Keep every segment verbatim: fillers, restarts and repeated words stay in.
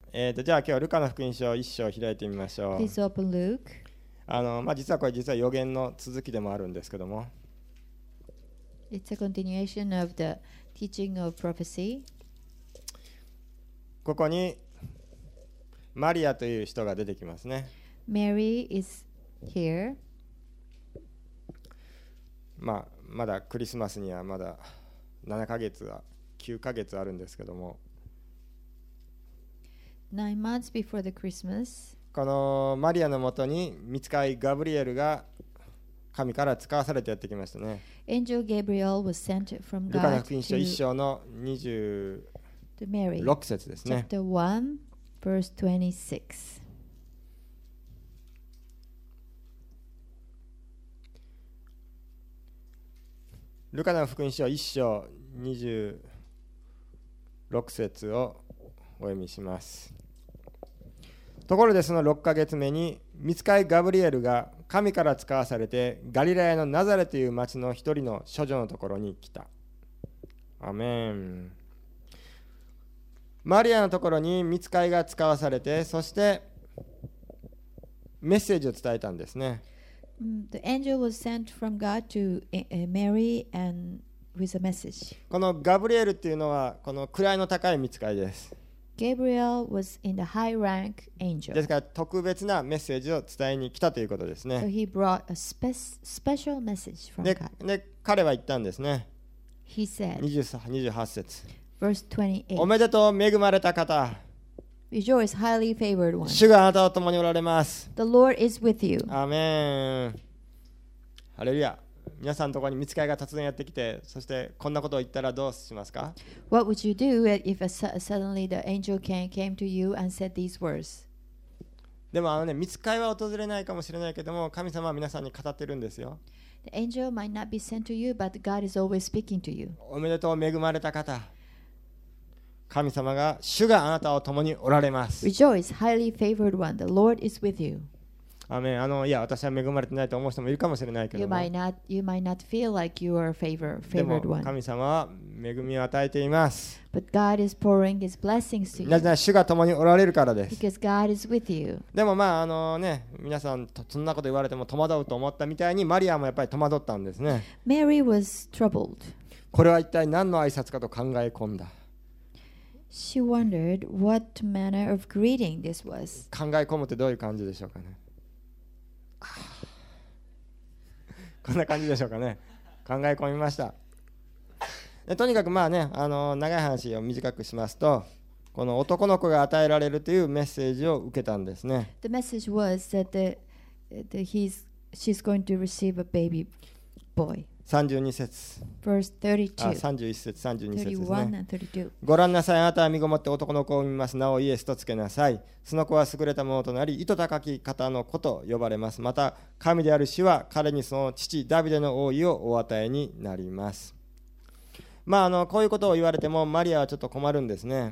えー、とじゃあ今日はルカの福音書一章を開いてみましょう。 Please open Luke. あの、まあ、実はこれ実は予言の続きでもあるんですけども、 It's a continuation of the teaching of prophecy. ここにマリアという人が出てきますね。 Mary is here. まあ、まだクリスマスにはまだななかげつはきゅうかげつあるんですけども、 Nine months before the Christmas, このマリアのもとに御使いガブリエルが神から使わされてやってきましたね。 Angel Gabriel was sent from ルカの God 福音書一 to, 章のにじゅ to う Mary. ろく節ですね。 Chapter one, verse twenty-six. ルカの福音書一章にじゅうろく節をお読みします。ところでそのろっかげつめに御使いガブリエルが神から使わされてガリラヤのナザレという町の一人の処女のところに来た。アメン。マリアのところに御使いが使わされて、そしてメッセージを伝えたんですね。 Mm, The angel was sent from God to uh, Mary and with a message. このガブリエルっていうのはこの位の高い御使いです。 Gabriel was in the high rank で angel. すから特別なメッセージを伝えに来たということですね。 So he brought a spe- special message from で God. で彼は言ったんですね。 He said, にじゅうはち節、 verse お twenty-eight, めでとう恵まれた方、 Rejoice, highly favored one. 主があなたと共におられます。 The Lord is with you. アーメン。ハレルヤ。皆さんのところに御使いが突然やってきて、そしてこんなことを言ったらどうしますか？ What would you do if a, su- suddenly the angel came, came to you and said these words? でもあのね、御使いは訪れないかもしれないけども、神様は皆さんに語ってるんですよ。 The angel might not be sent to you, but God is always speaking to you. おめでとう恵まれた方、神様が主があなたを共におられます。 Rejoice, highly favored one. The Lord is with you. アーメン。あのいや私は恵まれてないと思う人もいるかもしれないけ You ども、 might not, you might not feel like you are a favor, でも favored one, 神様は恵みを与えています。 but God is pouring His blessings to なぜ you なら主が共におられるからです。 because God is with you. でもまああのね、皆さんとそんなこと言われても戸惑うと思ったみたいにマリアもやっぱり戸惑ったんですね。 Mary was troubled. これは一体何の挨拶かと考え込んだ。 She wondered what manner of greeting this was. 考え込むってどういう感じでしょうかね。こんな感じでしょうかね。考え込みました。でとにかくまあね、あの長い話を短くしますと、この男の子が与えられるというメッセージを受けたんですね。 The message was that the, the he's she's going to receive a baby boy. さんじゅうに節、 Verse あ thirty-two, さんじゅういち節、さんじゅうに節ですね。 thirty-one and thirty-two. ご覧なさい、あなたは身ごもって男の子を産みます。名をイエスとつけなさい。その子は優れたものとなり、糸高き方の子と呼ばれます。また、神である主は彼にその父ダビデの王位をお与えになります。まあ、あのこういうことを言われても、マリアはちょっと困るんですね。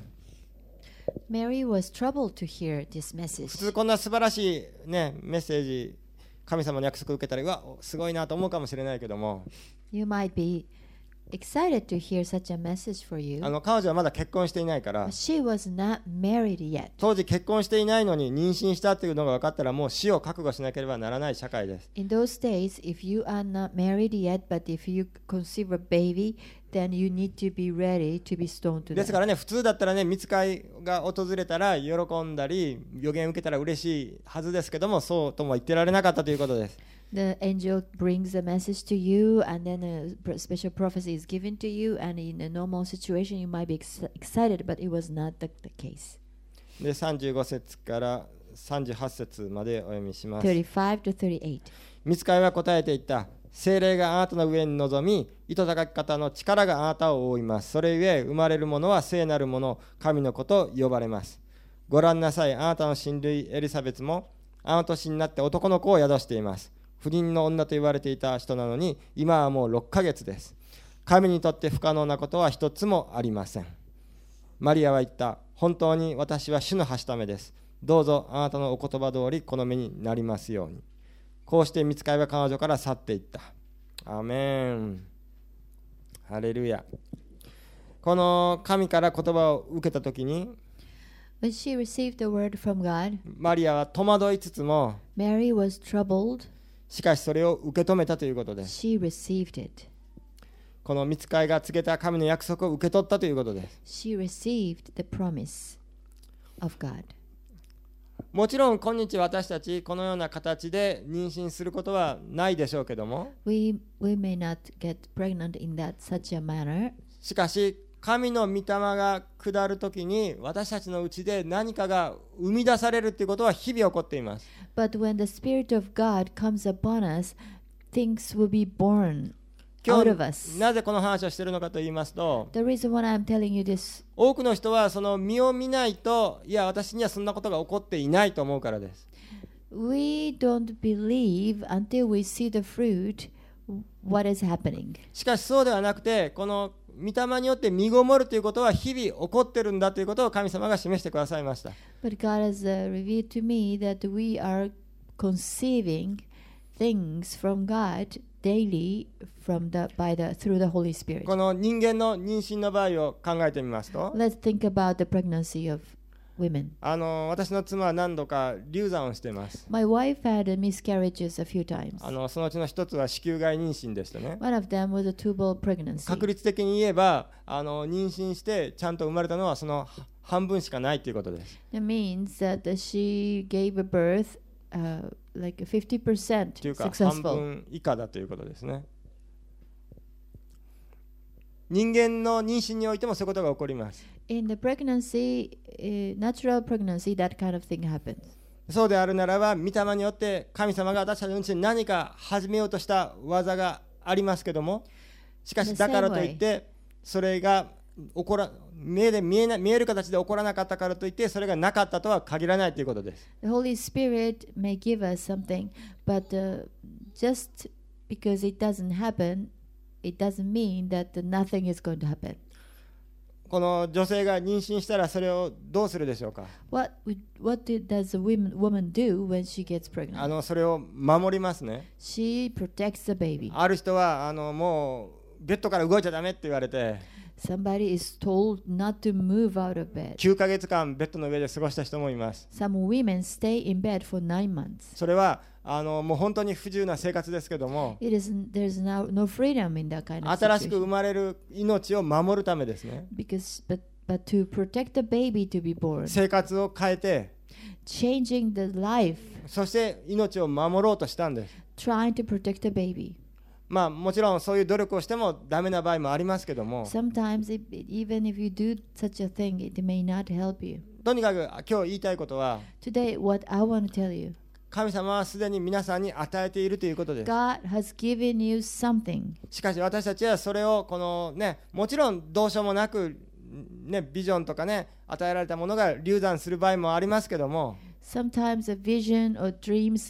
Mary was troubled to hear this 普 message. 通こんな素晴らしい、ね、メッセージ、神様の約束を受けたら、うわ、すごいなと思うかもしれないけども、 You might be excited to hear such a message for you, あの彼女はまだ結婚していないから、 but she was not married yet. 当時結婚していないのに妊娠したっていうのが分かったら、もう死を覚悟しなければならない社会です。 In those days, if you are not married yet, but if you conceive a baby, then you need to be ready to be stoned to ですか death. らね、普通だったらね、御使いが訪れたら喜んだり、予言を受けたら嬉しいはずですけども、そうとも言ってられなかったということです。 The angel brings a message to you, and then a pr- special prophecy is given to you, and in a normal situation, you might be ex- excited, but it was not the, the case. で、さんじゅうご節からさんじゅうはち節までお読みします。 thirty-five to thirty-eight. 御使いは答えていった。聖霊があなたの上に臨み、糸高き方の力があなたを覆います。それゆえ、生まれるものは聖なるもの、神の子と呼ばれます。ご覧なさい、あなたの親類エリザベツも、あの年になって男の子を宿しています。不倫の女と言われていた人なのに、今はもうろっかげつです。神にとって不可能なことは一つもありません。マリアは言った。本当に私は主のはしためです。どうぞあなたのお言葉通りこの目になりますように。こうして御使いは彼女から去っていった。アーメン。ハレルヤ。この神から言葉を受けたときに、 When she received the word from God, マリアは戸惑いつつも、 Mary was troubled. しかしそれを受け止めたということです。 She received it. この御使いが告げた神の約束を受け取ったということです。 She received the promise of God. もちろん今日私たちこのような形で妊娠することはないでしょうけども、 We, we may not get pregnant in that such a manner, しかし神の御霊が下るときに私たちのうちで何かが生み出されるということは日々起こっています。 but when the Spirit of God comes upon us, things will be born 今 out of 日 us. なぜこの話をしているのかと言いますと、 The reason why I'm telling you this, 多くの人はその実を見ないと、いや私にはそんなことが起こっていないと思うからです。 we don't believe until we see the fruit what is happening. しかしそうではなくて、この御霊によって身ごもるということは日々起こってるんだということを神様が示してくださいました。 But God has uh, revealed to me that we are conceiving things from God daily from the, by the, through the Holy Spirit. この人間の妊娠の場合を考えてみますと、 Let's think about the pregnancy of women. あの私の妻は何度か流産をしています。 My wife had uh, miscarriages a few times. あのそのうちの一つは子宮外妊娠でしたね。 One of them was a tubal pregnancy. 確率的に言えばあの妊娠してちゃんと生まれたのはその半分しかないということです。 That means that uh, she gave a birth uh, like fifty percent というか半 successful. 分以下だということですね。人間の妊娠においてもそういうことが起こります。 In the pregnancy, uh, natural pregnancy, that kind of thing happens. そうであるならば御霊によって神様が私たちのうちに何か始めようとした技がありますけども、しかしだからといってそれが起こら目で見えな見える形で起こらなかったからといってそれがなかったとは限らないということです。 The Holy Spirit may give us something, but uh, just because it doesn't happen, it doesn't mean that nothing is going to happen. この女性が妊娠したらそれをどうするでしょうか。 What would, what did, does a woman, woman do when she gets あ pregnant? のそれを守りますね。 She protects the baby. ある人はあのもうベッドから動いちゃダメって言われて Somebody is told not to move out of bed. きゅうかげつかんベッドの上で過ごした人もいます。 Some women stay in bed for nine months. それはあのもう本当に不自由な生活ですけども、 It is, there's no, no freedom in that kind of 新しく situation. 生まれる命を守るためですね。 Because, but, but to protect the baby to be born, 生活を変えて、 changing the life, そして命を守ろうとしたんです。 trying to protect the baby. まあもちろんそういう努力をしてもダメな場合もありますけども、 Sometimes, it, even if you do such a thing, it may not help you. とにかく今日言いたいことは、 Today, what I want to tell you, 神様はすでに皆さんに与えているということです。 God has given you something. しかし私たちはそれをこのね、もちろんどうしようもなくね、ビジョンとかね、与えられたものが流産する場合もありますけども、 Sometimes a vision or dreams,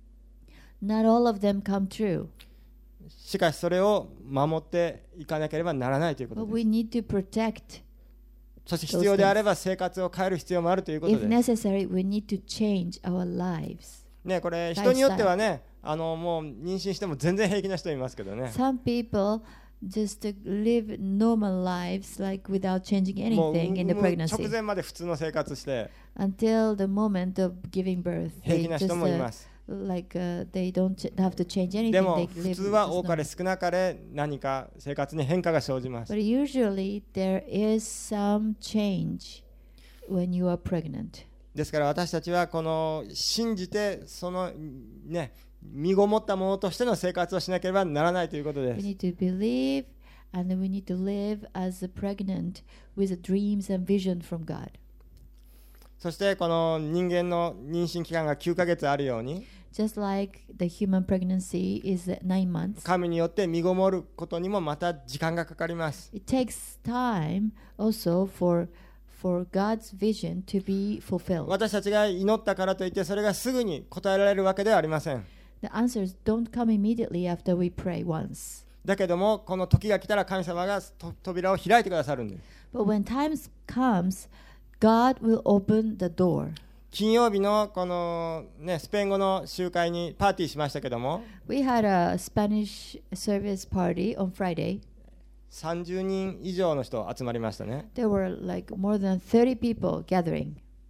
not all of them come true. しかしそれを守っていかなければならないということ But です。 we need to protect. そして必要であれば生活を変える必要もあるということ If です。 necessary, we need to change our lives. ね、これ人によってはね、あのもう妊娠しても全然平気な人いますけどね。 Some people just uh, live normal lives like without changing もう anything in the もう直 pregnancy 前まで普通の生活して until the moment of giving birth. 平 They 気な just 人もい uh, ます。 like uh, they don't ch- have to change anything. でも They 普 live 通は just 多かれ normal. 少なかれ何か生活に変化が生じます。 But usually there is some change when you are pregnant. ですから私たちはこの信じてそのね身ごもったものとしての生活をしなければならないということで We す。 need to believe and we need to live as a pregnant with dreams and vision from God. そしてこの人間の妊娠期間がきゅうかげつあるように Just like the human pregnancy is nine months, 神によって身ごもることにもまた時間がかかります。 it takes time also for for God's vision to be fulfilled. 私たちが祈ったからといってそれがすぐに答えられるわけではありません。 The answers don't come immediately after we pray once. だけどもこの時が来たら神様がと扉を開いてくださるんです。 But when time comes, God will open the door. 金曜日のこの、ね、スペイン語の集会にパーティーしましたけども We had a Spanish service party on Friday. さんじゅうにん以上の人集まりましたね。 There were like more than thirty people gathering.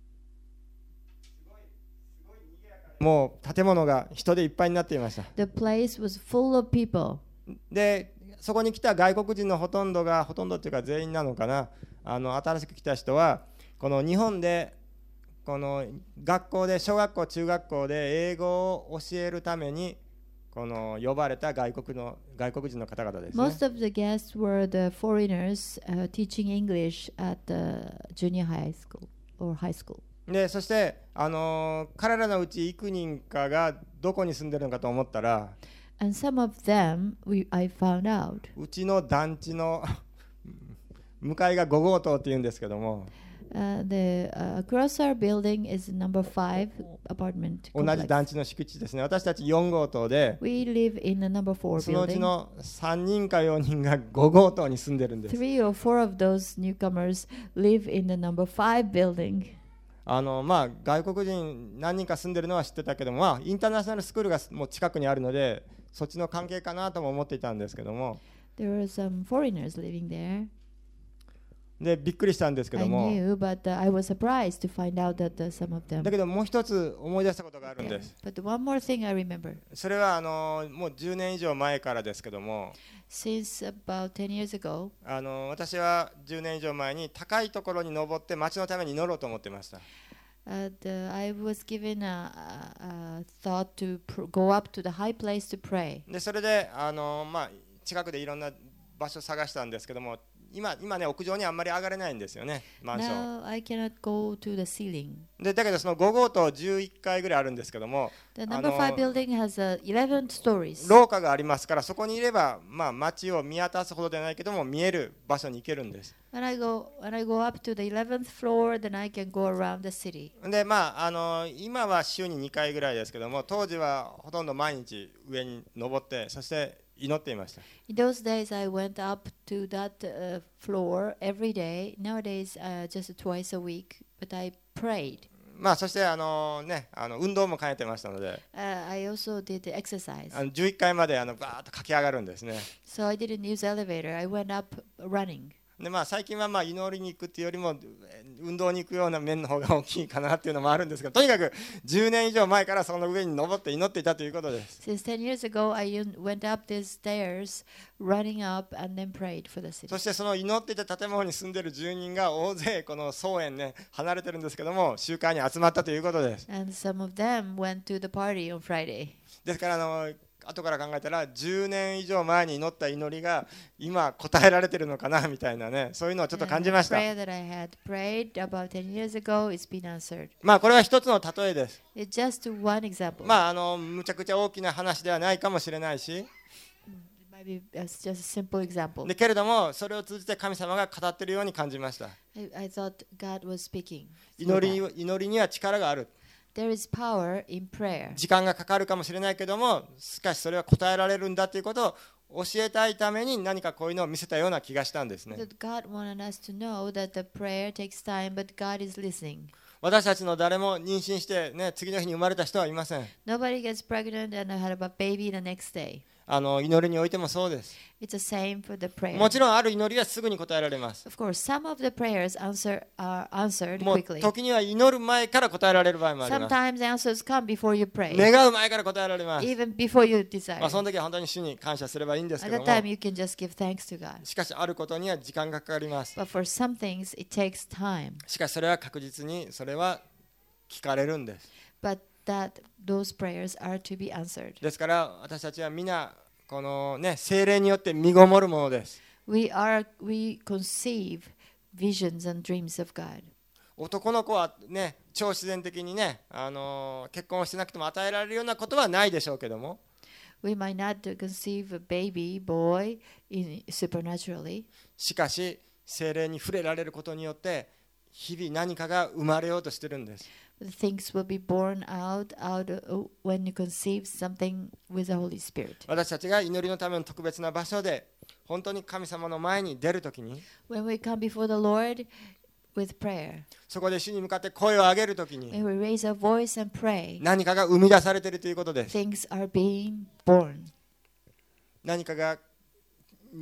もう建物が人でいっぱいになっていました。 The place was full of people. でそこに来た外国人のほとんどがほとんどっていうか全員なのかな、あの新しく来た人はこの日本でこの学校で小学校中学校で英語を教えるためにこの呼ばれた外国の外国人の方々ですね。 Most of the guests were the foreigners uh, teaching English at the junior high school or high school. でそしてあの彼らのうち幾人かがどこに住んでるのかと思ったら、 And some of them, we, I found out, うちの団地の向かいがご号棟っていうんですけども、 uh, the uh, across our building is number five apartment 同じ complex. 団地の敷地ですね。私たちよん号棟で、 We live in the number four そのうち building. のさんにんかよにんがご号棟に住んでるんです。 Three or four of those newcomers live in the number five building. あのまあ、外国人何人か住んでるのは知ってたけども、まあ、インターナショナルスクールがもう近くにあるのでそっちの関係かなとも思っていたんですけども、 There were some foreigners living there. でびっくりしたんですけ I ども、 knew, but uh, I was surprised to find out that uh, some of them. だけどもう一つ思い出したことがあるん there. です。 But one more thing I remember. それはあのもうじゅうねん以上前からですけども、 Since about ten years ago, あの私はじゅうねん以上前に高いところに登って町のために祈ろうと思ってました。 uh, the, I was given a, a, a thought to pr- go up to the high place to pray. でそれであの、まあ、近くでいろんな場所を探したんですけども、 今, 今ね屋上にあんまり上がれないんですよね、マンション。 Now I cannot go to the ceiling. でだけどそのご号棟じゅういっかいぐらいあるんですけども、 The あ number の five building has uh, eleven stories. 廊下がありますから、そこにいれば、まあ、街を見渡すほどではないけども見える場所に行けるんです。 When I go when I go up to the eleventh floor, then I can go around the city. でまあ、あの今は週ににかいぐらいですけども、当時はほとんど毎日上に登ってそして祈っていました。 In those days, I went up to that uh, floor every day. Nowadays, uh, just twice a week. But I prayed. まあ、そしてあの、ね、あの運動も兼ねてましたので、 Uh, I also did the exercise. あのじゅういっかいまであのバーッと駆け上がるんですね。 So I didn't use elevator. I went up running. でまあ、最近はまあ祈りに行くっていうよりも運動に行くような面の方が大きいかなっていうのもあるんですけど、とにかくじゅうねん以上前からその上に登って祈っていたということです。 Since ten years ago, I un- went up these stairs, running up, and then prayed for the city. そしてその祈っていた建物に住んでいる住人が大勢この草園ね離れてるんですけども集会に集まったということです。 And some of them went to the party on Friday. ですからあの後から考えたらじゅうねん以上前に祈った祈りが今答えられてるのかなみたいなね、そういうのをちょっと感じました。 The prayer that I had prayed about ten years ago is being answered. まあこれは一つの例えです。 It's just one example. まああのむちゃくちゃ大きな話ではないかもしれないし、 It might be as just a simple example. でけれどもそれを通じて神様が語っているように感じました。 I, I thought God was speaking. 祈りに祈りには力がある。 There is power in prayer. 時間がかかるかもしれないけども、しかしそれは答えられるんだということを教えたいために何かこういうのを見せたような気がしたんですね。 That God wanted us to know that the prayer takes time, but God is listening. 私たちの誰も妊娠して、ね、次の日に生まれた人はいません。 Nobody gets pregnant and had a baby the next day. あの祈りにおいてもそうです。 It's the same for the prayer. もちろんある祈りはすぐに答えられます。 Of course, some of the prayers answer are answered もう quickly. 時には祈る前から答えられる場合もあります。 Sometimes answers come before you pray, 願う前から答えられます。 even before you desire. まあ、その時は本当に主に感謝すればいいんですけ At ど that も、 time, you can just give thanks to God. しかしあることには時間がかかります。 But for some things, it takes time. しかしそれは確実にそれは聞かれるんです。 But that those prayers are to be answered. ですから私たちは皆このね聖霊によって身ごもるものです。 We are we conceive visions and dreams of God. 男の子はね超自然的にね、あのー結婚をしてなくても与えられるようなことはないでしょうけども、 We might not conceive a baby boy in, supernaturally, しかし聖霊に触れられることによって日々何かが生まれようとしてるんです。 but things will be born out out of, when you conceive something with the Holy Spirit. 私たちが祈りのための特別な場所で本当に神様の前に出るときに、 When we come before the Lord with prayer, そこで主に向かって声を上げるときに when we raise our voice and pray, 何かが生み出されているということです。 things are being born. 何かがん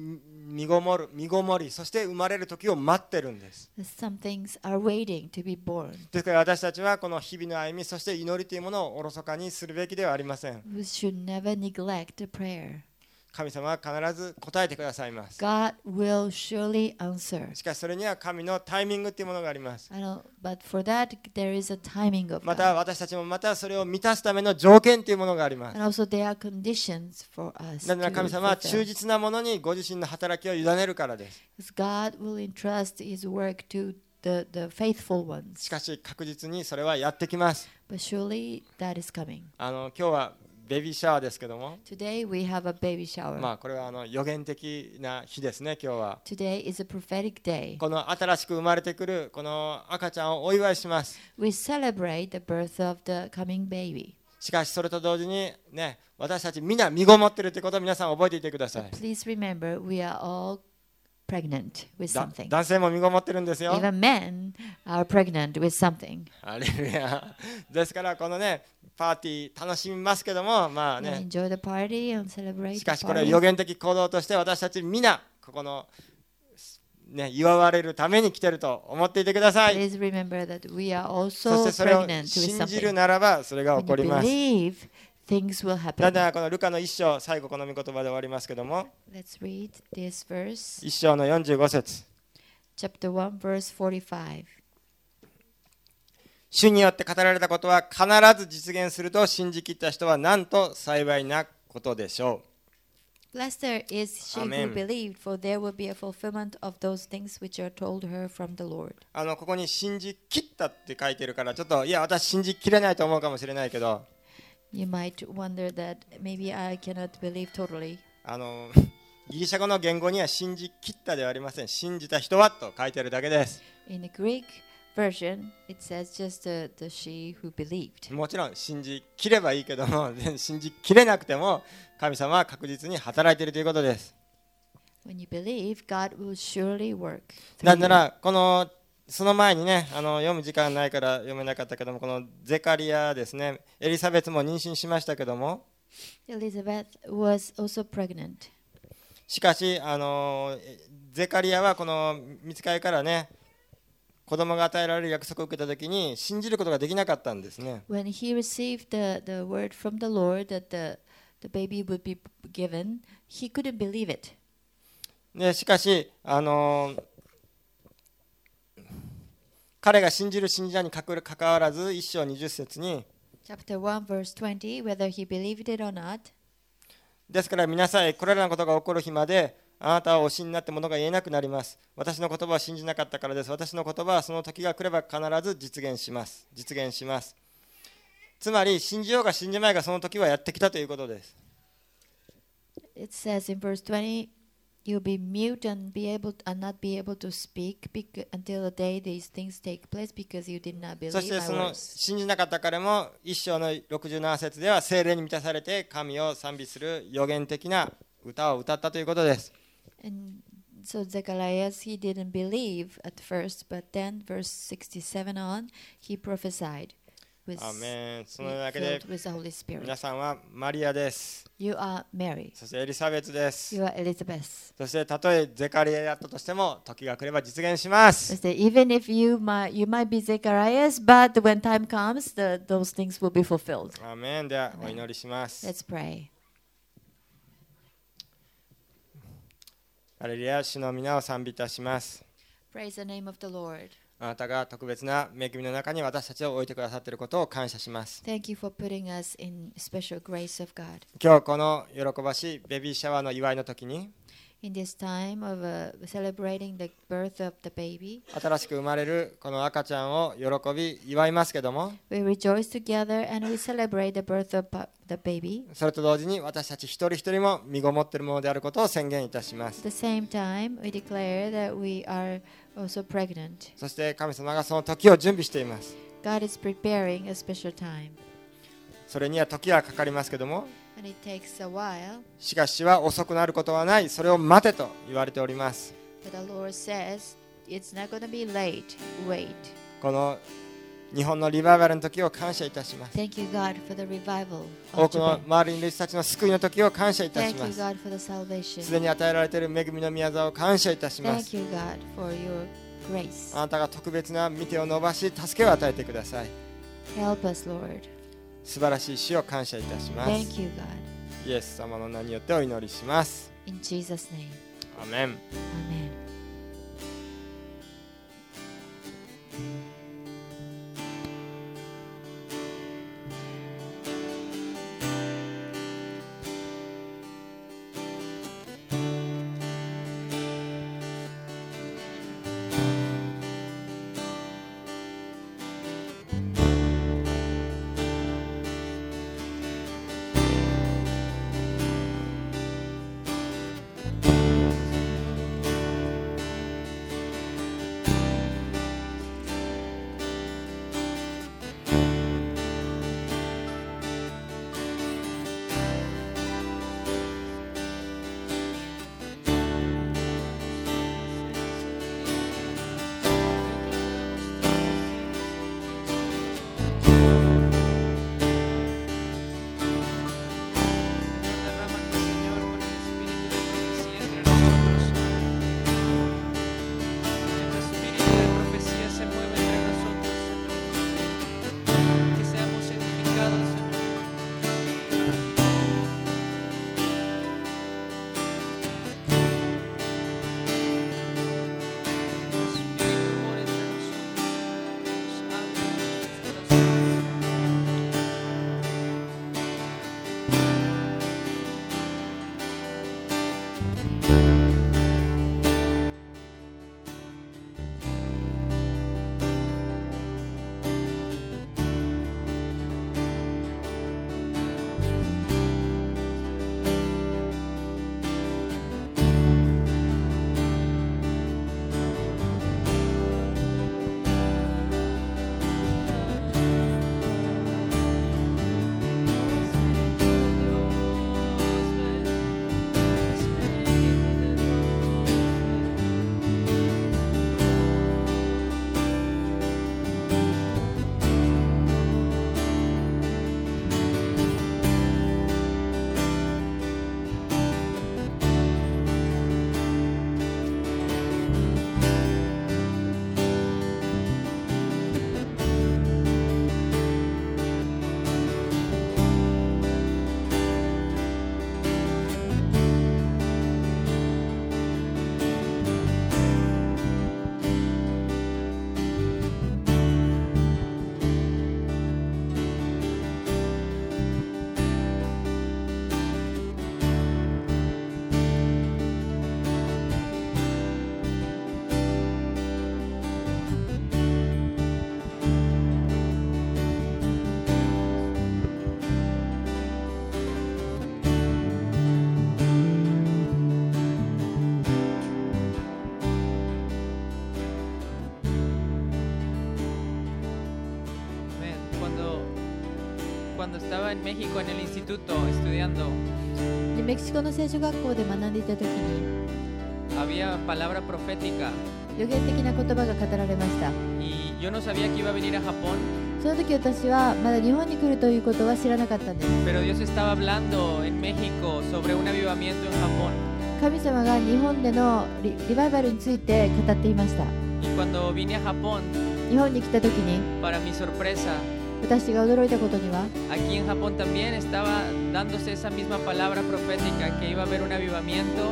身ごもる、身ごもり、そして生まれる時を待ってるんです。 Some things are waiting to be born. ですから私たちはこの日々の歩み、そして祈りというものをおろそかにするべきではありません。 We should never neglect prayer. 神様は必ず答えてくださいます。 God will surely answer. しかしそれには神のタイミングというものがあります。 I know, but for that there is a timing of また God. 私たちもまたそれを満たすための条件というものがあります。 And also there are conditions for us なぜなら to 神様は忠 fulfill. 実なものにご自身の働きを委ねるからです。 Because God will entrust His work to the, the faithful ones. しかし確実にそれはやってきます。 But surely that is coming. あの今日はベビーシャワーですけども、 Today we have a baby shower. まあこれはあの予言的な日ですね。今日は Today is a prophetic day. この新しく生まれてくるこの赤ちゃんをお祝いします。 We celebrate the birth of the coming baby. しかしそれと同時にね、私たちみんな身ごもっているということを皆さん覚えていてください。 Please remember, we are all pregnant with だ something. 男性も身ごもってるんですよ。 Even men are pregnant with something. ハレルヤ。ですからこのねパーティー楽しみますけども、まあ We ね、 enjoy the party and celebrate し the かしこれは party. 予言的行動として私たちみんなここのね祝われるために来てると思っていてください。 Please remember that we are そ also してそれを pregnant with 信じる something. ならばそれが起 When こ you ります。 believe, things will だん happen. だんこのルカの一章、最後この御言葉で終わりますけども、 Let's read this verse. 一章のよんじゅうご節。 Chapter one, verse forty-five. 主によって語られたことは必ず実現すると信じきった人はなんと幸いなことでしょ Blessed is she Amen. who believed, for there will be a fulfillment of those things which are told her from the Lord. う。あのここに信じきったって書いてるからちょっといや私信じきれないと思うかもしれないけど、 You might wonder that maybe I cannot believe totally. あのギリシャ語の言語には信じきったではありません。信じた人はと書いてるだけです。 In the Greek version, it says just the, the she who believed. もちろん信じきればいいけども信じきれなくても神様は確実に働いているということです。 When you believe, God will surely work. なんならこのその前にねあの読む時間ないから読めなかったけども、このゼカリアですね、エリザベツも妊娠しましたけども、 Elizabeth was also pregnant. しかしあのゼカリアはこの御使いからね子供が与えられる約束を受けたときに信じることができなかったんですね。 When he received the, the word from the Lord that the, the baby would be given, he couldn't believe it. でしかしあの彼が信じる信者にかかわらず一章二十節に Chapter one, verse twenty, whether he believed it or not, ですから皆さんこれらのことが起こる日まであなたはお死になってものが言えなくなります。私の言葉を信じなかったからです。私の言葉はその時が来れば必ず実現します。実現します。つまり信じようが信じまいがその時はやってきたということです。 it says in verse twenty, you'll be mute and be able to, and not be able to speak bec- until the day these things take place because you did not そ believe して my その words. 信じなかった彼も一章のろくじゅうなな節では聖霊に満たされて神を賛美する予言的な歌を歌ったということです。 And so Zacharias, he didn't believe at first, but then verse sixty-seven on, he prophesied with, アーメン。そのだけで filled with the Holy Spirit. 皆さんはマリアです。 You are Mary. そしてエリザベツです。 You are Elizabeth. そしてたとえゼカリアだったとしても時が来れば実現します。 So that even if you might, you might be Zacharias, but when time comes, the, those things will be fulfilled. アーメン。ではお祈りします。 Let's pray. ハレルヤ、主の皆を賛美いたします。 Praise the name of the Lord. あなたが特別な恵みの中に私たちを置いてくださっていることを感謝します。 Thank you for putting us in special grace of God. 今日この喜ばしいベビーシャワーの祝いの時に In this time of uh, celebrating the birth of the baby, 新しく生まれるこの赤ちゃんを喜び祝いますけども、 we rejoice together and we celebrate the birth of pa- the baby. それと同時に私たち一人一人も身ごもっているものであることを宣言いたしま At す。 the same time, we declare that we are also pregnant. そして神様がその時を準備しています。 God is preparing a special time, それには時はかかりますけども、 and it takes a while. しかし主は遅くなることはない、それを待てと言われております。 But the Lord says, it's not going to be late. Wait. この日本のリバイバルの時を感謝いたします。 Thank you, God, for the revival 多 of くの Japan. 周りにいる人たちの救いの時を感謝いたし Thank ま you, す。 God, for the salvation. すでに与えられている恵みの宮沢を感謝いたしま Thank す。 you, God, for your grace. あなたが特別な御手を伸ばし助けを与えてください。 Help us, Lord. 素晴らしい死を感謝いたします。 Thank you, God. イエス様の名によってお祈りします。 In Jesus' name. アーメン。 Amen. cuando estaba en México en el instituto estudiando, でメキシコの聖書学校で学んでいた時に había palabra profética 予言的な言葉が語られました。 y yo no sabía que iba a venir a Japón, その時私はまだ日本に来るということは知らなかったんです。 pero Dios estaba hablando en México sobre un avivamiento en Japón. 神様が日本での リ, リバイバルについて語っていました。 Y cuando vine a Japón, 日本に来た時に para mi sorpresa, 私が驚いたことには aquí en Japón también estaba dándose esa misma palabra profética, que iba a haber un avivamiento.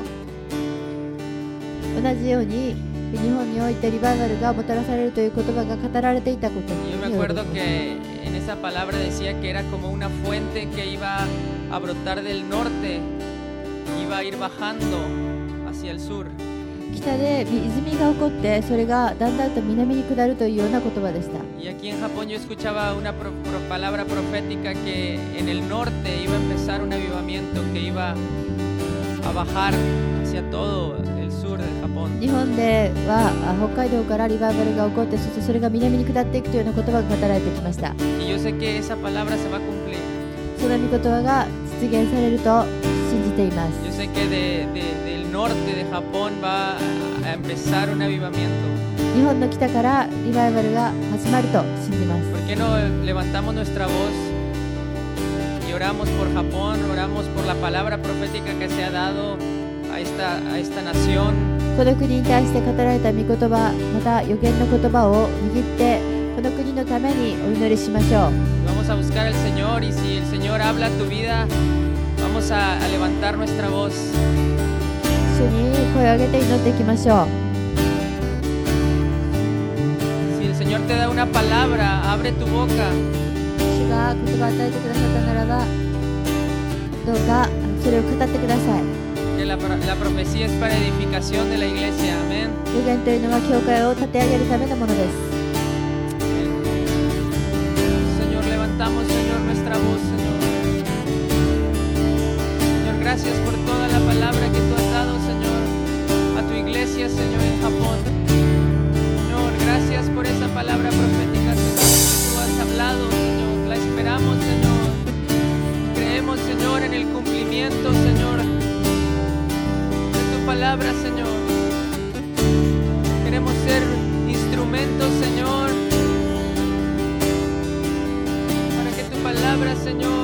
同じように日本においてリバイバルがもたらされるという言葉が語られていたことに Yo me 驚き acuerdo ました。 que en esa palabra decía que era como una fuente que iba a brotar del norte, iba a ir bajando hacia el sur. 北で泉が起こってそれがだんだんと南に下るというような言葉でした。 Y aquí en Japón yo escuchaba una pro- pro- palabra profética que en el norte iba a empezar un avivamiento que iba a bajar hacia todo el sur de Japón. 日本ではあ北海道からリバイバルが起こって、そしてそれが南に下っていくというような言葉が語られてきました。 Y yo sé que esa palabra se va a cumplir. その御言葉が実現されると信じています。 Yo sé que de, de- del norte de Japón va a empezar un avivamiento. 日本の北からリバイバルが始まると信じます。 ¿Por qué no levantamos nuestra voz y oramos por Japón, oramos por la palabra profética que se ha dado a esta, a esta nación? この国に対して語られた御言葉、また予言の言葉を握ってこの国のためにお祈りしましょう。 Vamos a buscar al Señor y si el Señor habla a tu vida, vamos a, a levantar nuestra voz. 主に声を上げて祈っていきましょう。 Si el Señor te da una palabra, abre tu boca. 主が言葉を与えてくださったならば、どうかそれを語ってください。 Que la, la profecía es para edificación de la iglesia. Amén. 予言というのは教会を立て上げるためのものです。 Señor, levantamos, Señor, nuestra voz, Señor. Señor, gracias por toda la palabra que tú has dado, Señor, a tu iglesia, Señor, en Japón. Señor, gracias por esa palabra profética, Señor, que tú has hablado, Señor. La esperamos, Señor. Creemos, Señor, en el cumplimiento, Señor, de tu palabra, Señor. Queremos ser instrumentos, Señor, para que tu palabra, Señor,